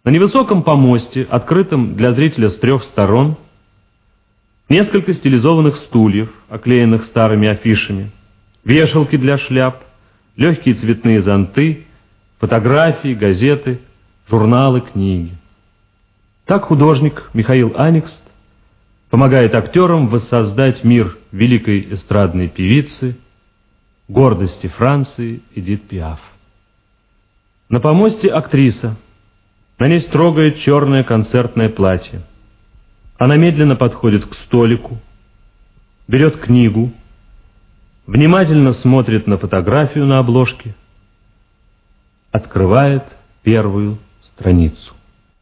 На невысоком помосте, открытом для зрителя с 3 сторон, несколько стилизованных стульев, оклеенных старыми афишами, вешалки для шляп, легкие цветные зонты, фотографии, газеты, журналы, книги. Так художник Михаил Аникст помогает актерам воссоздать мир великой эстрадной певицы, гордости Франции Эдит Пиаф. На помосте актриса. На ней строгое черное концертное платье. Она медленно подходит к столику, берет книгу, внимательно смотрит на фотографию на обложке, открывает первую страницу.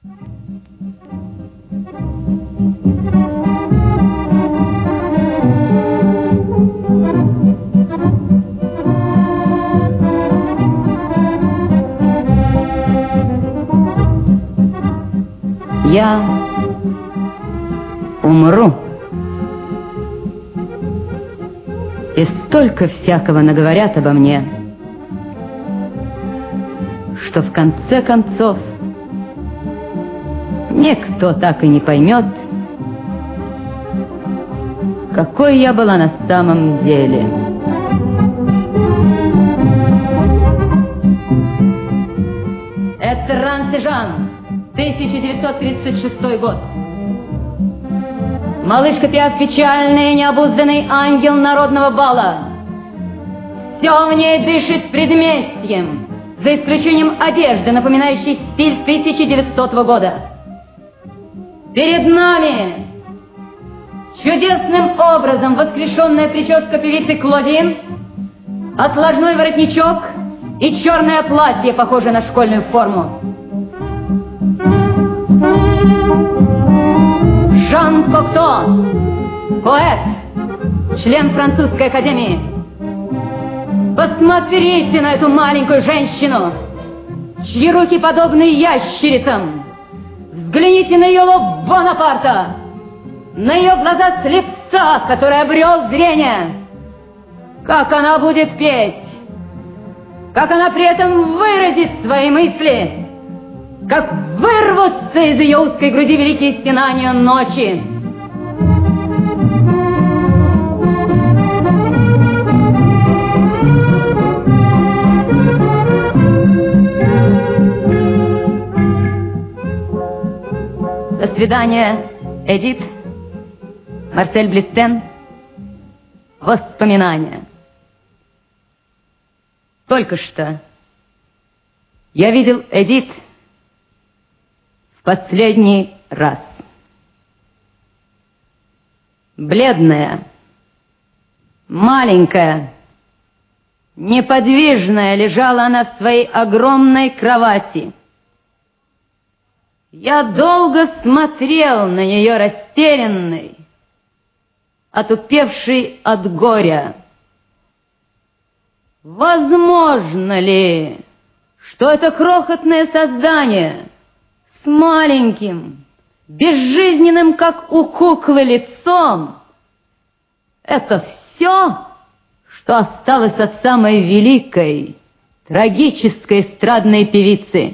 Я умру. И столько всякого наговорят обо мне, что в конце концов никто так и не поймет, какой я была на самом деле. Это Ран-Сежан, 1936 год. Малышка Пиаф — печальный, необузданный ангел народного бала. Все в ней дышит предместьем, за исключением одежды, напоминающей стиль 1900 года. Перед нами чудесным образом воскрешенная прическа певицы Клодин, отложной воротничок и черное платье, похожее на школьную форму. Жан Кокто, поэт, член французской академии. Посмотрите на эту маленькую женщину, чьи руки подобны ящерицам. Взгляните на ее лоб Бонапарта, на ее глаза слепца, который обрел зрение. Как она будет петь, как она при этом выразит свои мысли, как вырвутся из ее узкой груди великие стенания ночи. До свидания, Эдит. Марсель Блестен. Воспоминания. Только что я видел Эдит в последний раз. Бледная, маленькая, неподвижная лежала она в своей огромной кровати. Я долго смотрел на нее растерянный, отупевший от горя. Возможно ли, что это крохотное создание с маленьким, безжизненным, как у куклы, лицом — это все, что осталось от самой великой, трагической эстрадной певицы?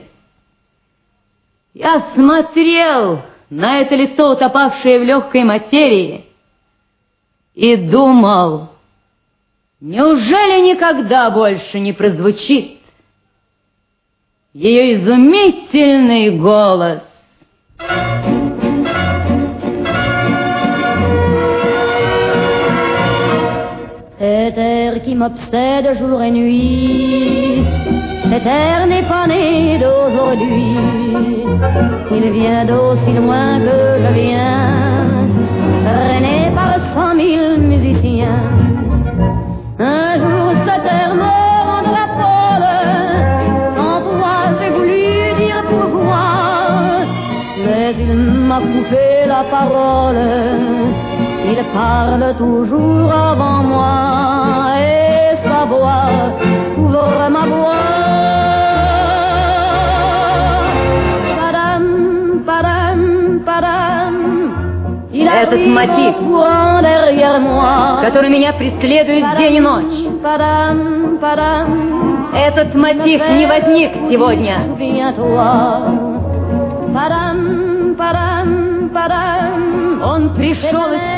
Я смотрел на это лицо, утопавшее в легкой материи, и думал, неужели никогда больше не прозвучит ее изумительный голос? Cet air qui m'obsède jour et nuit, cet air n'est pas né d'aujourd'hui. Il vient d'aussi loin que je viens, traîné par 100 000 musiciens. Un jour cet air me rendra folle, sans pouvoir j'ai voulu dire pourquoi, mais il m'a coupé la parole. Il parle toujours avant moi et sa voix couvre ma voix. Padam, padam, padam. Этот мотив, который меня преследует день и ночь, этот мотив не возник сегодня.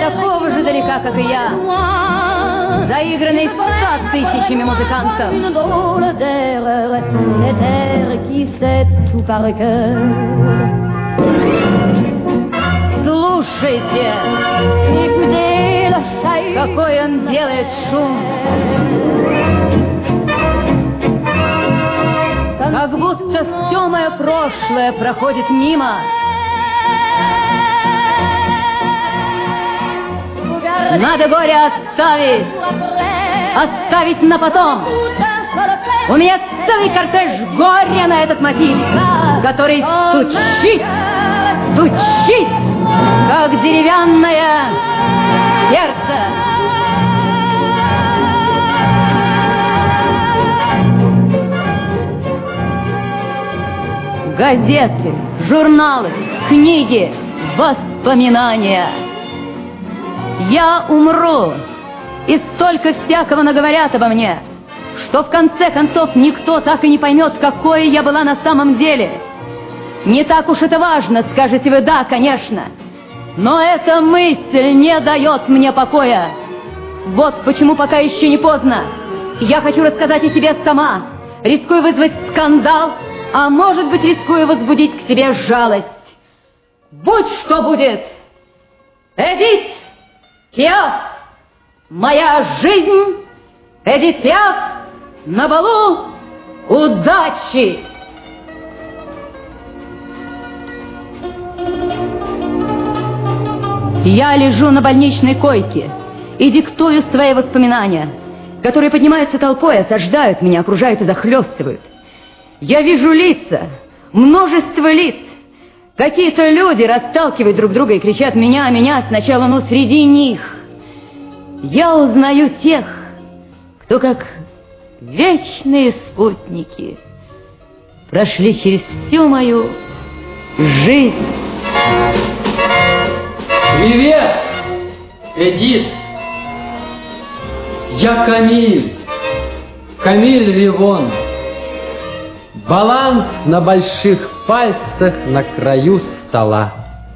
такого же далека, как и я, заигранный 100 тысячами музыкантов. Une drôle d'erreur, cet air qui sait tout par cœur. Слушайте, Écoutez le chahut, какой он делает шум. Как будто все мое прошлое проходит мимо. Надо горе оставить на потом. У меня целый кортеж горя на этот мотив, который стучит, как деревянное сердце. Газеты, журналы, книги, воспоминания. Я умру, и столько всякого наговорят обо мне, что в конце концов никто так и не поймет, какой я была на самом деле. Не так уж это важно, скажете вы, да, конечно. Но эта мысль не дает мне покоя. Вот почему пока еще не поздно. Я хочу рассказать о себе сама. Рискую вызвать скандал, а может быть, рискую возбудить к себе жалость. Будь что будет. Эдит Пиаф, моя жизнь, Эдит Пиаф, на балу удачи. Я лежу на больничной койке и диктую свои воспоминания, которые поднимаются толпой, осаждают меня, окружают и захлестывают. Я вижу лица, множество лиц. Какие-то люди расталкивают друг друга и кричат «меня, меня!» Сначала, но среди них я узнаю тех, кто как вечные спутники прошли через всю мою жизнь. Привет, Эдит! Я Камиль Ревон. Баланс на больших пальцах на краю стола.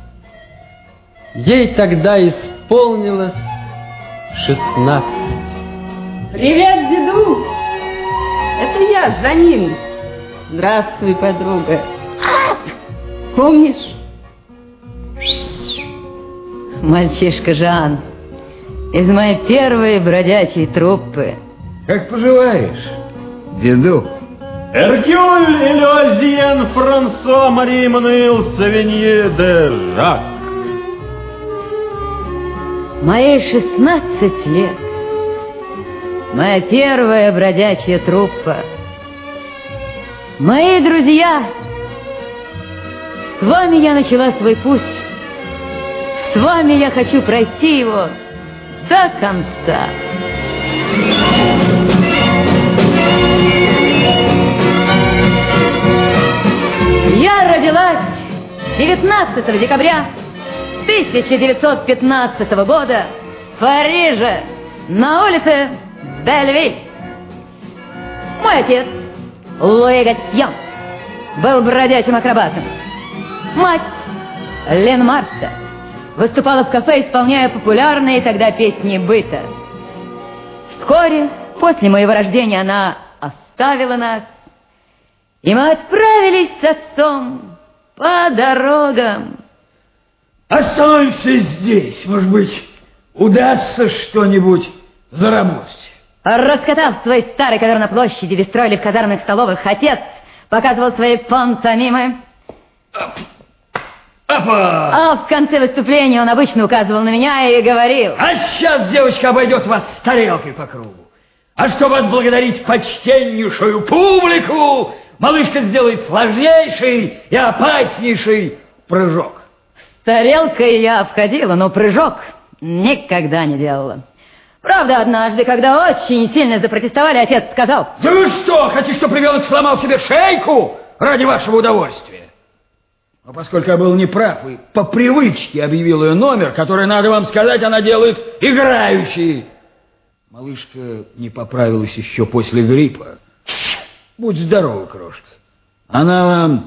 Ей тогда исполнилось 16. Привет, деду! Это я, Жанин. Здравствуй, подруга. Помнишь? Мальчишка Жан из моей первой бродячей труппы. Как поживаешь, деду? Эркюль Элюазиен Франсуа Мари Эммануил Савинье де Жак. Моей 16 лет. Моя первая бродячая труппа. Мои друзья, с вами я начала свой путь. С вами я хочу пройти его до конца. Я родилась 19 декабря 1915 года в Париже на улице Бельвиль. Мой отец, Луи Гастьон, был бродячим акробатом. Мать, Лен Марта, выступала в кафе, исполняя популярные тогда песни быта. Вскоре после моего рождения она оставила нас, и мы отправились с отцом по дорогам. Останься здесь, может быть, удастся что-нибудь заработать. Раскатав свой старый ковер на площади, где строили в казарменных столовых, отец показывал свои пантомимы. А в конце выступления он обычно указывал на меня и говорил: а сейчас девочка обойдет вас с тарелкой по кругу. А чтобы отблагодарить почтеннейшую публику, малышка сделает сложнейший и опаснейший прыжок. С тарелкой я обходила, но прыжок никогда не делала. Правда, однажды, когда очень сильно запротестовали, отец сказал: да вы что, хотите, чтобы ребенок сломал себе шейку ради вашего удовольствия? Но поскольку я был неправ и по привычке объявил ее номер, который, надо вам сказать, она делает играющий. Малышка не поправилась еще после гриппа. Будь здорова, крошка. Она вам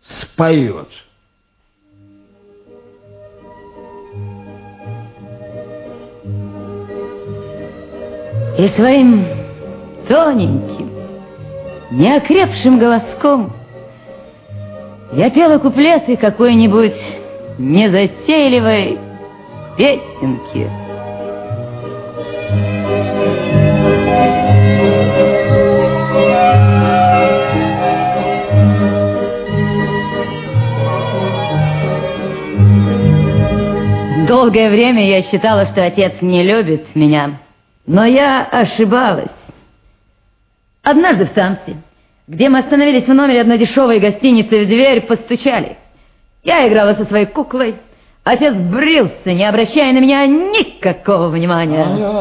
споет. И своим тоненьким, неокрепшим голоском я пела куплеты какой-нибудь незатейливой песенки. Долгое время я считала, что отец не любит меня, но я ошибалась. Однажды в станции, где мы остановились в номере одной дешевой гостиницы, в дверь постучали. Я играла со своей куклой. Отец брился, не обращая на меня никакого внимания.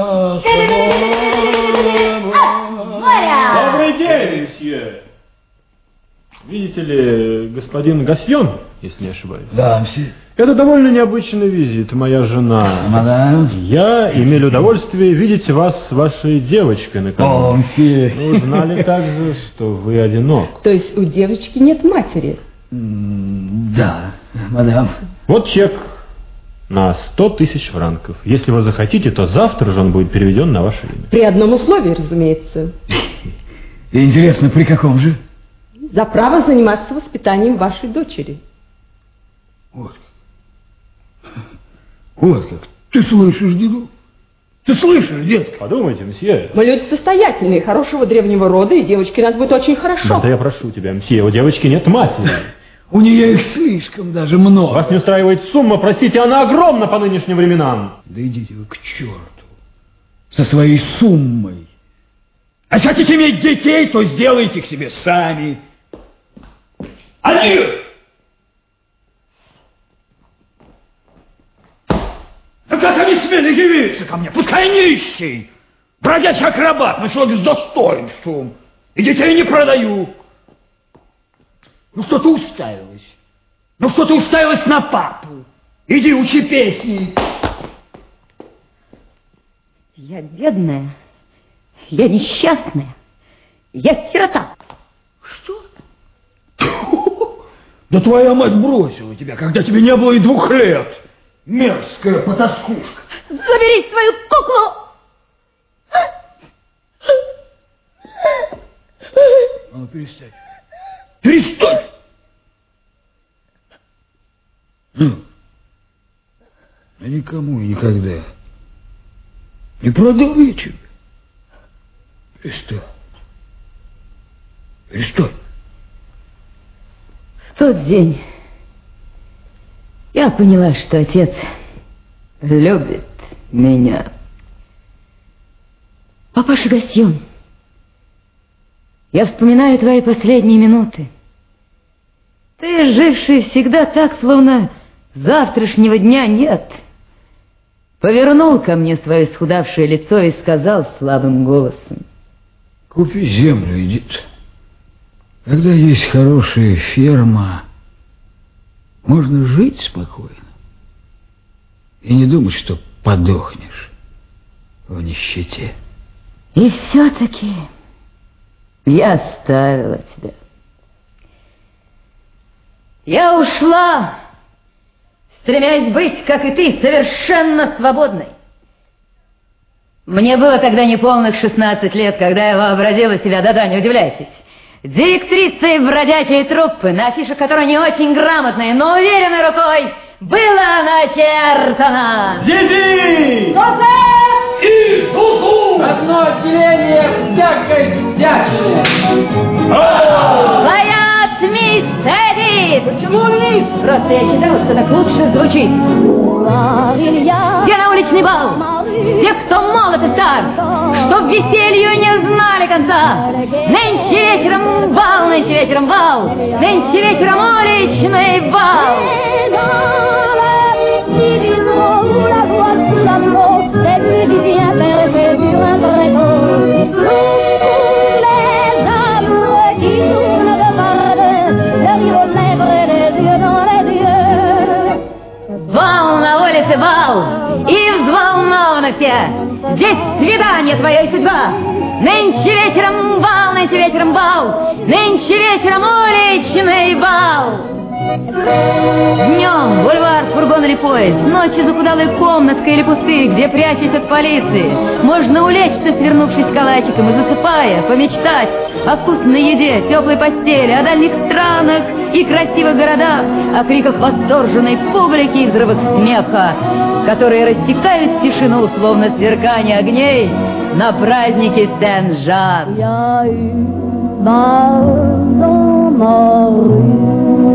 Добрый день, месье. Видите ли, господин Гасьон, если не ошибаюсь. Да, месье. Это довольно необычный визит, моя жена. Мадам. Я имел удовольствие видеть вас с вашей девочкой накануне. О, месье. Мы узнали также, что вы одинок. То есть у девочки нет матери? Да, мадам. Вот чек на 100 тысяч франков. Если вы захотите, то завтра же он будет переведен на ваше имя. При одном условии, разумеется. Интересно, при каком же? За право заниматься воспитанием вашей дочери. Вот как. Вот как. Ты слышишь, деду? Ты слышишь, детка? Подумайте, месье. Мы люди состоятельные, хорошего древнего рода, и девочке нас будет очень хорошо. Да я прошу тебя, месье, у девочки нет матери. У нее их слишком даже много. Вас не устраивает сумма, простите, она огромна по нынешним временам. Да идите вы к черту со своей суммой. А хотите иметь детей, то сделайте их себе сами. Адью! Да как они смели явиться ко мне? Пускай нищий, бродячий акробат, но человек с достоинством. И детей не продаю. Ну что ты уставилась? Ну что ты уставилась на папу? Иди учи песни. Я бедная, я несчастная, я сирота. Что? Да твоя мать бросила тебя, когда тебе не было и 2 лет. Мерзкая потаскушка. Забери свою куклу! А ну перестань. Перестань! Ну, я никому и никогда не продал я тебя. Перестань. Перестань. В тот день я поняла, что отец любит меня. Папаша Гасьон, я вспоминаю твои последние минуты. Ты, живший всегда так, словно завтрашнего дня нет, повернул ко мне свое исхудавшее лицо и сказал слабым голосом: Купи землю, Эдит. Когда есть хорошая ферма, можно жить спокойно и не думать, что подохнешь в нищете. И все-таки я оставила тебя. Я ушла, стремясь быть, как и ты, совершенно свободной. Мне было тогда неполных 16 лет, когда я вообразила себя, да-да, не удивляйтесь, директрисой бродячей труппы, на афише которой не очень грамотной, но уверенной рукой была начертана. Диди! Иисусу! Одно отделение всякой всячины. Лоят мисс Эдит! Почему мисс? Просто я считала, что так лучше звучит. Где на уличный бал? Те, кто молод и стар, что веселью не знали конца. Нынче вечером бал, нынче вечером бал, нынче вечером уличный бал. Бал на улице, бал, и взволнованы все. Здесь свидание, твоя и судьба. Нынче вечером бал, нынче вечером бал, нынче вечером уличный бал. Днем бульвар, фургон или поезд, ночью захудалая комнатка или пустырь, где, прячась от полиции, можно улечься, свернувшись калачиком, и засыпая, помечтать о вкусной еде, теплой постели, о дальних странах и красивых городах, о криках восторженной публики и взрывах смеха, которые рассекают тишину, словно сверкание огней на празднике Сен-Жан. Я dans ma rue.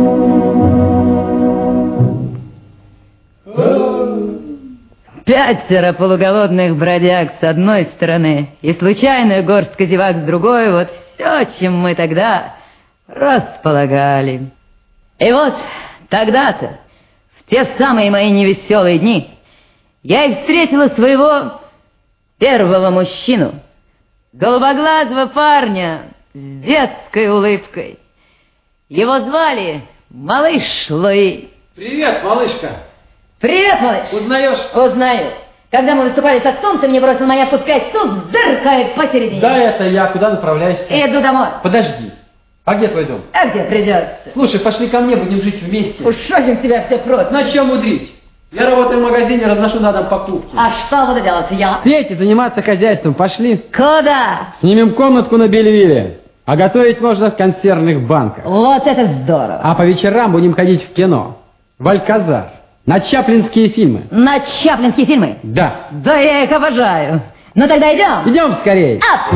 Пятеро полуголодных бродяг с одной стороны и случайная горстка зевак с другой — вот все, чем мы тогда располагали. И вот тогда-то, в те самые мои невеселые дни, я и встретила своего первого мужчину, голубоглазого парня с детской улыбкой. Его звали малыш Луи. Привет, малышка. Привет, малыш. Узнаешь? Узнаю. Когда мы выступали с отцом, ты мне бросил монетку в 5, тут дыркает посередине. Да, это я. Куда направляешься? Иду домой. Подожди. А где твой дом? А где придется? Слушай, пошли ко мне, будем жить вместе. Уж очень тебя все просят. На чем мудрить? Я работаю в магазине, разношу на дом покупки. А что буду делать я? Петь и заниматься хозяйством. Пошли. Куда? Снимем комнатку на Бельвилле. А готовить можно в консервных банках. Вот это здорово. А по вечерам будем ходить в кино. В Альказар. На чаплинские фильмы. На чаплинские фильмы? Да. Да я их обожаю. Ну тогда идем. Идем скорее. Ап!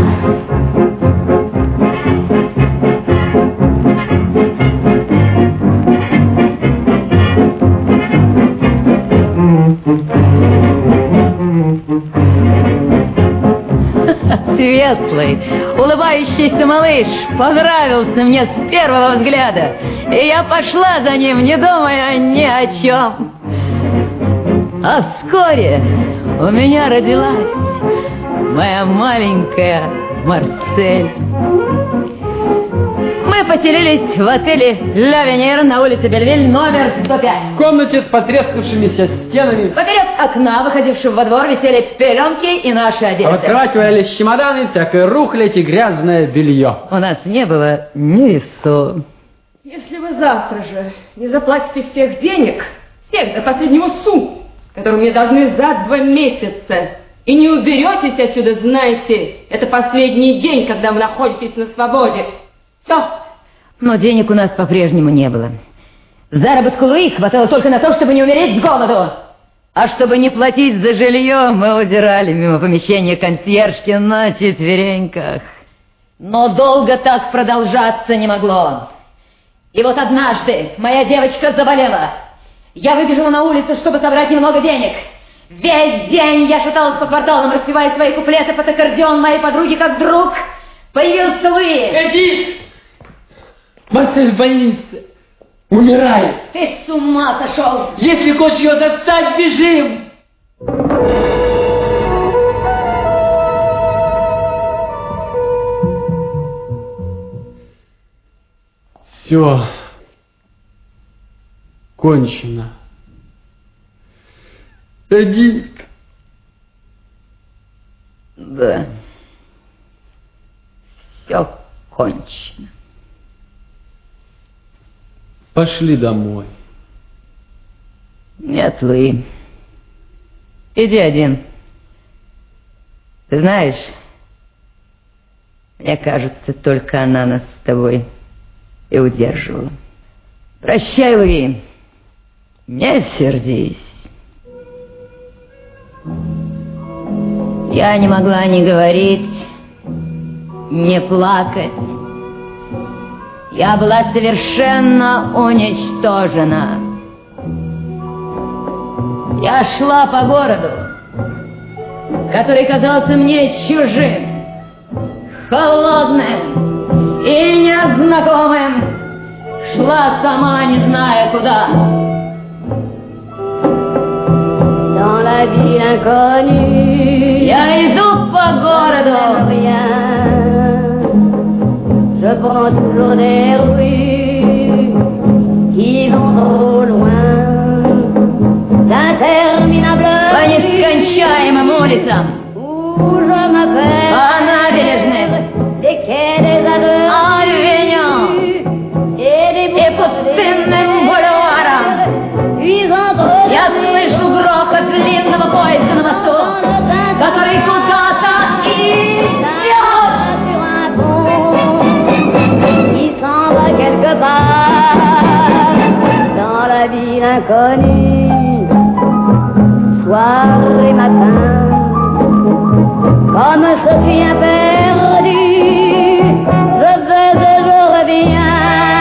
Светлый, улыбающийся малыш понравился мне с первого взгляда, и я пошла за ним, не думая ни о чем. А вскоре у меня родилась моя маленькая Марсель. Мы поселились в отеле «Ля Венер» на улице Бельвиль, номер 105. В комнате с потрескавшимися стенами. Поперек окна, выходившего во двор, висели пеленки и наши одежды. А в кровати валялись чемоданы, всякая рухлядь и грязное белье. У нас не было ни су. Если вы завтра же не заплатите всех денег, всех до последнего су, которые мне должны за 2 месяца, и не уберетесь отсюда, знаете, это последний день, когда вы находитесь на свободе. Все. Но денег у нас по-прежнему не было. Заработку Луи хватало только на то, чтобы не умереть с голоду. А чтобы не платить за жилье, мы удирали мимо помещения консьержки на четвереньках. Но долго так продолжаться не могло. И вот однажды моя девочка заболела. Я выбежала на улицу, чтобы собрать немного денег. Весь день я шаталась по кварталам, распевая свои куплеты под аккордеон моей подруги, как вдруг появился Луи. Эдит! Марсель в больнице. Умирает. Ты с ума сошел! Если хочешь ее достать, бежим! Все. Кончено. Эдит. Да. Все кончено. Пошли домой. Нет, Луи. Иди один. Ты знаешь, мне кажется, только она нас с тобой и удерживала. Прощай, Луи. Не сердись. Я не могла ни говорить, ни плакать. Я была совершенно уничтожена. Я шла по городу, который казался мне чужим, холодным и незнакомым. Шла сама, не зная куда. Dans la vie inconnue, Я иду по городу. Je prends toujours des rues qui vont trop loin, d'interminables По нескончаемым улицам, où je me perds, по набережным, des quais des aveugles авеню et des и пустынным ville inconnue, soir et matin, comme ce chien perdu, je vais et je reviens.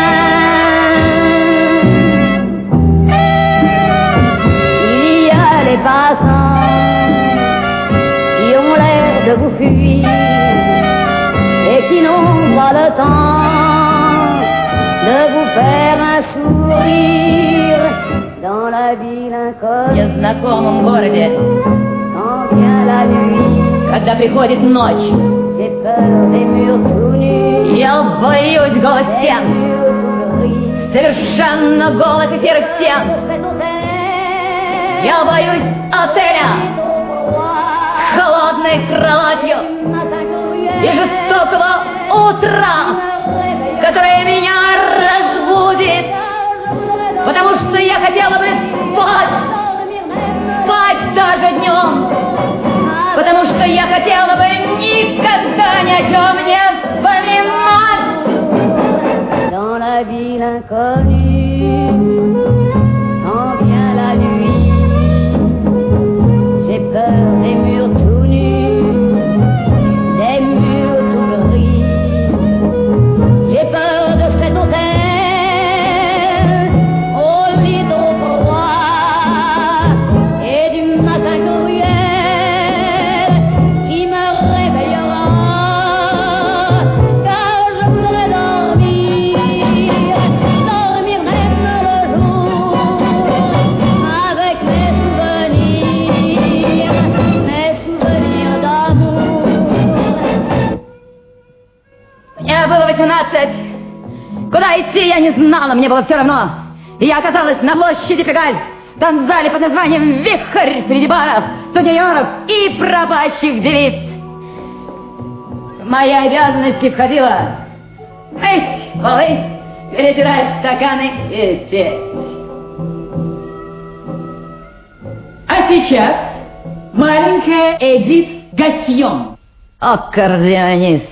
Il y a les passants qui ont l'air de vous fuir et qui n'ont pas le temps de vous faire un sourire dans la ville inconnue. В незнакомом городе, Quand vient la nuit, когда приходит ночь, j'ai peur des murs tout nus, я боюсь голых des стен, murs tout gris. совершенно голых и серых стен. Я боюсь отеля с холодной кроватью и жестокого утра, которое меня разбудит, потому что я хотела бы спать даже днем, потому что я хотела бы никогда ни о чем не вспоминать. Dans la ville inconnue, quand vient la nuit, j'ai peur des murs tout nus, des murs tout gris. J'ai peur de cet hôtel au lit trop froid et du matin cruel qui me réveillera, car je voudrais dormir même le jour, avec mes souvenirs d'amour. Мне было 18. Куда идти, я не знала, мне было все равно. И я оказалась на площади Пегаль, в танцзале под названием «Вихрь» среди баров, сутенеров и пропащих девиц. В мои обязанности входило мыть полы, перетирать стаканы и петь. А сейчас маленькая Эдит Гасьон. Аккордеонист.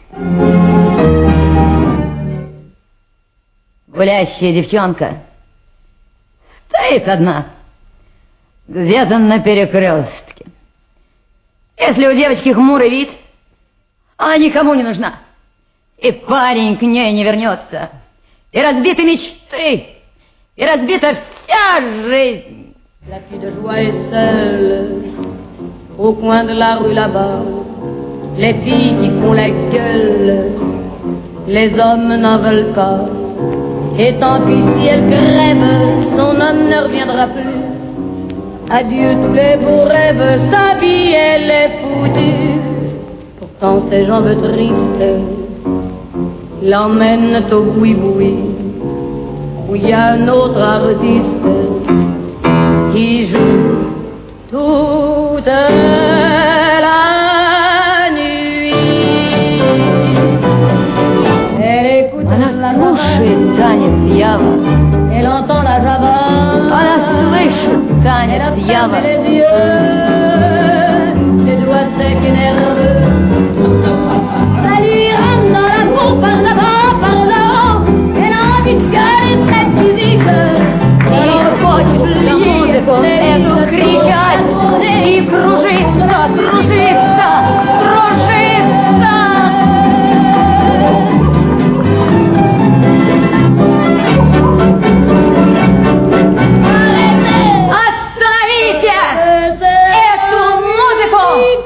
Гулящая девчонка стоит одна, где-то на перекрестке. Если у девочки хмурый вид, она никому не нужна. И парень к ней не вернется. И разбиты мечты, и разбита вся жизнь. La fille de joie est seule au coin de la rue là-bas. Les filles qui font la gueule, les hommes n'en veulent pas. Et tant pis si elle crève, son homme ne reviendra plus. Adieu tous les beaux rêves, sa vie elle est foutue. Pourtant ses jambes tristes l'emmènent au boui-boui, où il y a un autre artiste qui joue toute la nuit. Elle écoute la Слушает танец Ява. elle entend la java, Она слышит elle танец a fermé Ява. les yeux, les doigts secs et nerveux. Ça lui rentre dans la peau par là-bas, par là-haut, elle a envie de gueuler cette musique. И хочет на музыку эту кричать и кружиться, кружиться, кружиться. Остановите эту музыку!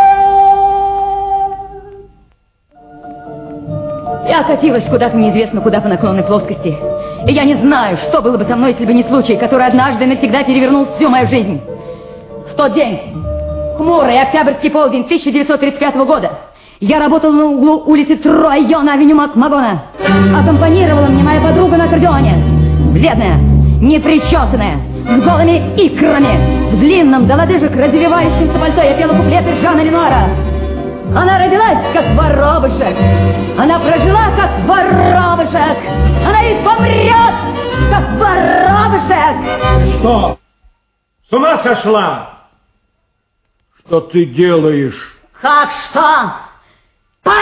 Я катилась куда-то неизвестно куда по наклонной плоскости. И я не знаю, что было бы со мной, если бы не случай, который однажды навсегда перевернул всю мою жизнь. В тот день, хмурый октябрьский полдень 1935 года, я работала на углу улицы Троя на авеню Макмагона. Аккомпанировала мне моя подруга на аккордеоне. Бледная, непричесанная, с голыми икрами, в длинном до лодыжек развивающемся пальто я пела куплеты Жана Ренуара. Она родилась, как воробушек. Она прожила, как воробушек. Она и помрет, как воробушек. Что? С ума сошла? Что ты делаешь? Как что?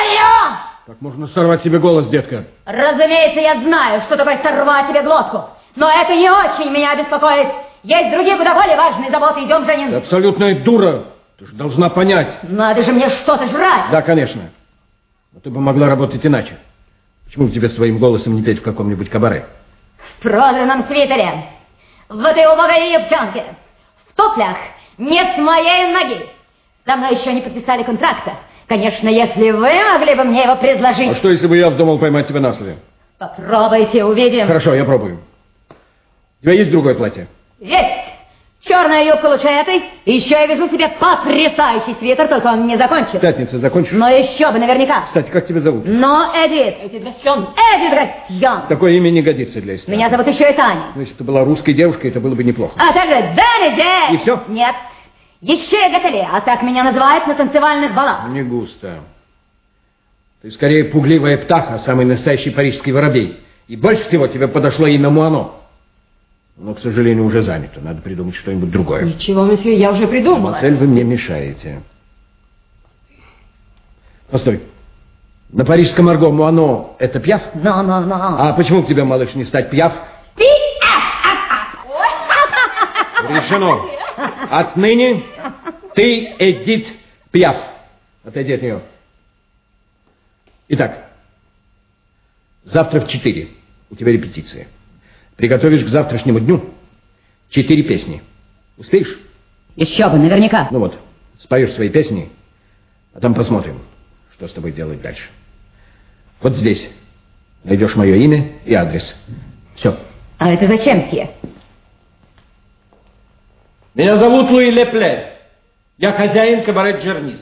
Пою! Как можно сорвать себе голос, детка? Разумеется, я знаю, что такое сорвать себе глотку. Но это не очень меня беспокоит. Есть другие куда более важные заботы. Идем, Женин. Ты абсолютная дура. Ты же должна понять. Надо же мне что-то жрать. Да, конечно. Но ты бы могла работать иначе. Почему бы тебе своим голосом не петь в каком-нибудь кабаре? В продранном свитере, в этой убогой юбчонке, в туфлях, не с моей ноги. Со мной еще не подписали контракта. Конечно, если вы могли бы мне его предложить. А что, если бы я вздумал поймать тебя на слове? Попробуйте, увидим. Хорошо, я пробую. У тебя есть другое платье? Есть. Черная юбка лучше этой. И еще я вяжу себе потрясающий свитер, только он не закончен. Пятница закончишь? Но еще бы, наверняка. Кстати, как тебя зовут? Но Эдит. Эдит Гастьон. Такое имя не годится для истории. Меня зовут еще и Таня. Ну, если бы ты была русской девушкой, это было бы неплохо. А также Дэнни. И все? Нет. Еще и Гателе, а так меня называют на танцевальных балах. Не густо. Ты скорее пугливая птаха, самый настоящий парижский воробей. И больше всего тебе подошло имя Муано. Но, к сожалению, уже занято. Надо придумать что-нибудь другое. Ничего, месье, я уже придумала. Цель, вы мне мешаете. Постой. На парижском арго Муано это Пьяф? Но. А почему бы тебе, малыш, не стать Пьяф? Решено. Отныне ты Эдит Пьяф. Отойди от нее. Итак, завтра в 4 у тебя репетиция. Приготовишь к завтрашнему дню 4 песни. Успеешь? Еще бы, наверняка. Ну вот, споешь свои песни, а там посмотрим, что с тобой делать дальше. Вот здесь найдешь мое имя и адрес. Все. А это зачем, Сье? Меня зовут Луи Лепле. Я хозяин кабаре Джернис.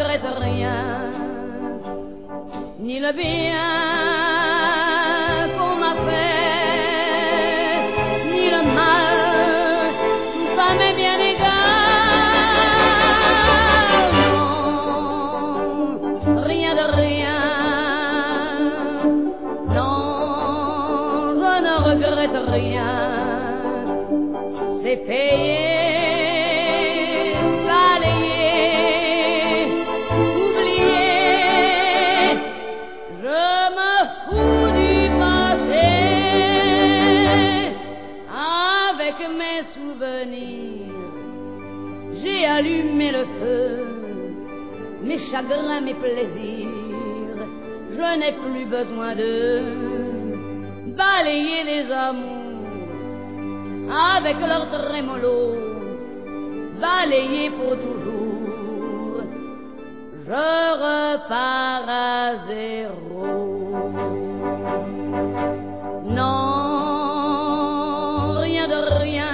regrette rien, ni le bien qu'on m'a fait, ni le mal, ça m'est bien égal. Non, rien de rien, non, je ne regrette rien, c'est payé. J'ai allumé le feu, mes chagrins, mes plaisirs, je n'ai plus besoin de balayer les amours avec leur trémolo, balayer pour toujours, je repars à zéro. Non, rien de rien,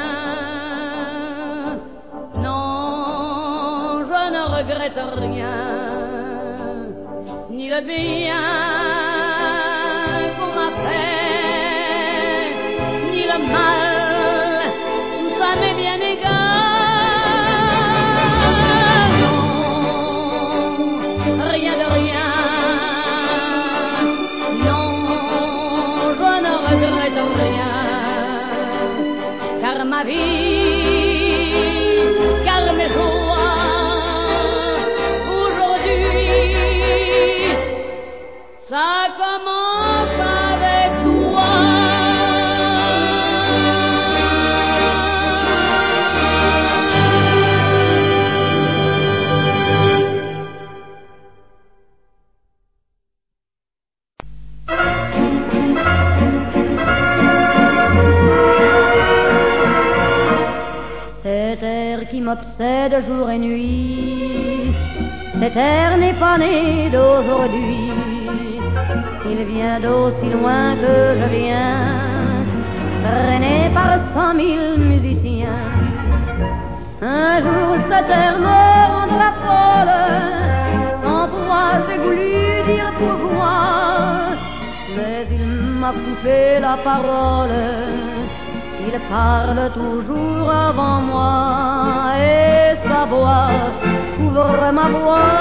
je ne regrette rien, ni le bien qu'on m'a fait, ni le mal, tout ça m'est bien égal. Non, rien de rien, non, je ne regrette rien, car ma vie, car mes jours, ça commence avec toi. Cet air qui m'obsède jour et nuit, cet air n'est pas né d'aujourd'hui. Il vient d'aussi loin que je viens, traîné par 100 000 musiciens. Un jour cet air me rendra folle, sans toi j'ai voulu dire pourquoi, mais il m'a coupé la parole. Il parle toujours avant moi, et sa voix couvre ma voix.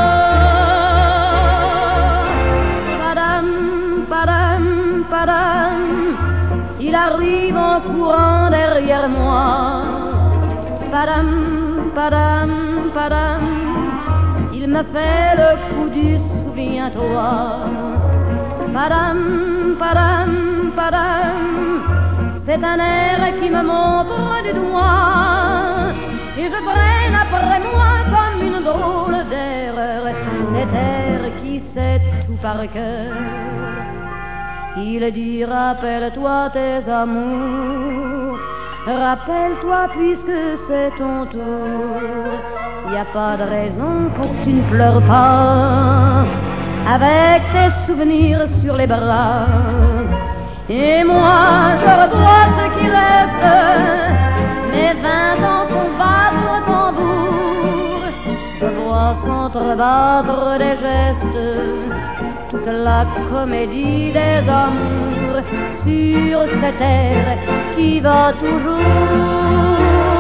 Il arrive en courant derrière moi. Padam, padam, padam. Il me fait le coup du souviens-toi. Padam, padam, padam. C'est un air qui me montre du doigt, et je traîne après moi comme une drôle d'erreur. Cet air qui sait tout par cœur. Il dit rappelle-toi tes amours, rappelle-toi puisque c'est ton tour. Y a pas de raison pour que tu ne pleures pas, avec tes souvenirs sur les bras. Et moi je redois ce qui reste, mes 20 ans font battre au tambour. Je vois s'entrebattre des gestes, toute la comédie des amours sur cette terre qui va toujours.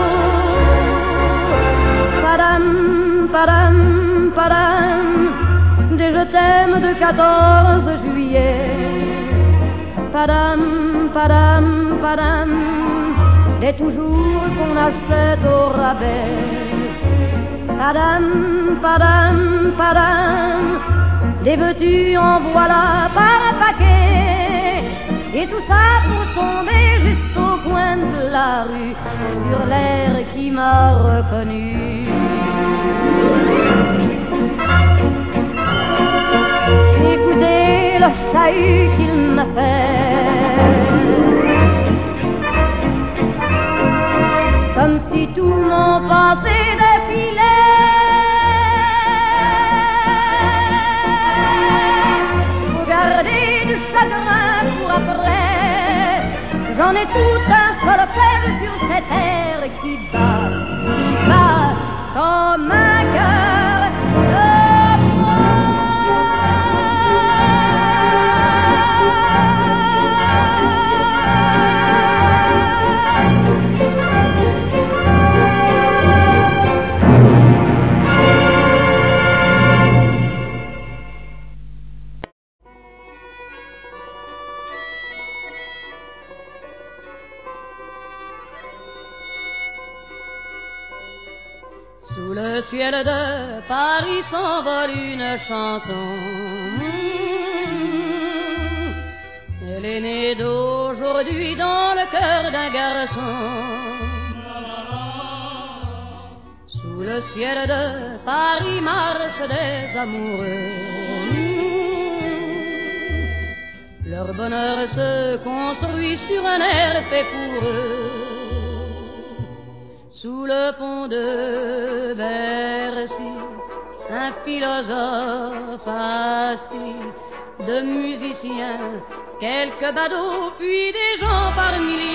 Padam, padam, padam, des je t'aime de 14 juillet. Padam, padam, padam, des toujours qu'on achète au rabais. Padam, padam, padam, des veux-tu en voilà par paquet, et tout ça pour tomber juste au coin de la rue, sur l'air qui m'a reconnu. Écoutez le chahut qu'il m'a fait, comme si tout mon passé défilait. Du chagrin pour après, j'en ai tout un solfège sur cette terre qui bat comme un cœur. Sous le ciel de Paris s'envole une chanson. Elle est née d'aujourd'hui dans le cœur d'un garçon. Sous le ciel de Paris marchent des amoureux. Leur bonheur se construit sur un air fait pour eux. Sous le pont de Bercy, un philosophe assis, de musiciens, quelques badauds, puis des gens par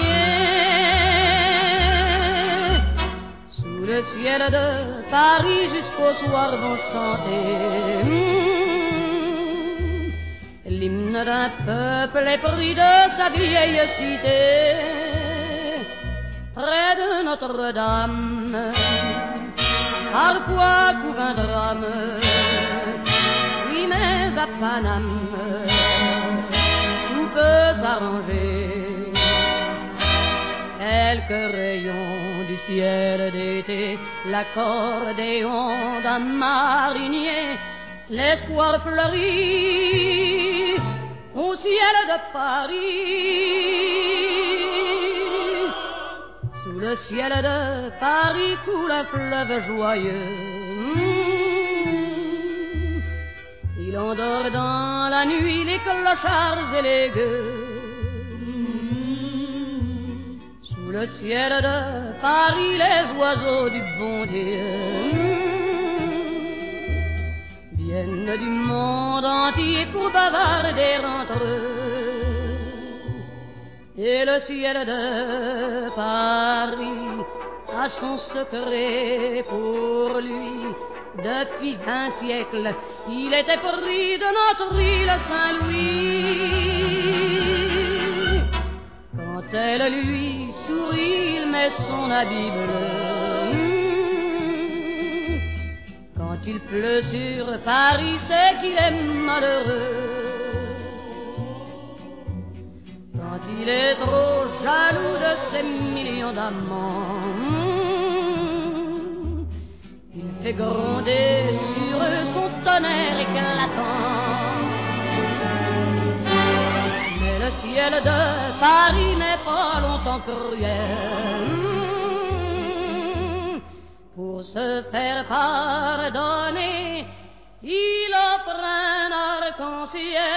milliers. Sous le ciel de Paris jusqu'au soir vont chanter l'hymne d'un peuple épris de sa vieille cité. Près de Notre-Dame, parfois couvre un drame, oui mais à Paname, tout peut s'arranger. Quelques rayons du ciel d'été, l'accordéon d'un marinier, l'espoir fleurit au ciel de Paris. Sous le ciel de Paris coule un fleuve joyeux. Il endort dans la nuit les clochards et les gueux. Sous le ciel de Paris les oiseaux du bon Dieu viennent du monde entier pour bavarder entre eux. Et le ciel de Paris a son secret pour lui. Depuis 20 siècles, il était pris de notre île Saint-Louis. Quand elle lui sourit, il met son habit bleu. Quand il pleut sur Paris, c'est qu'il est malheureux. Quand il est trop jaloux de ses millions d'amants, il fait gronder sur eux son tonnerre éclatant. Mais le ciel de Paris n'est pas longtemps cruel. Pour se faire pardonner, il offre un arc-en-ciel.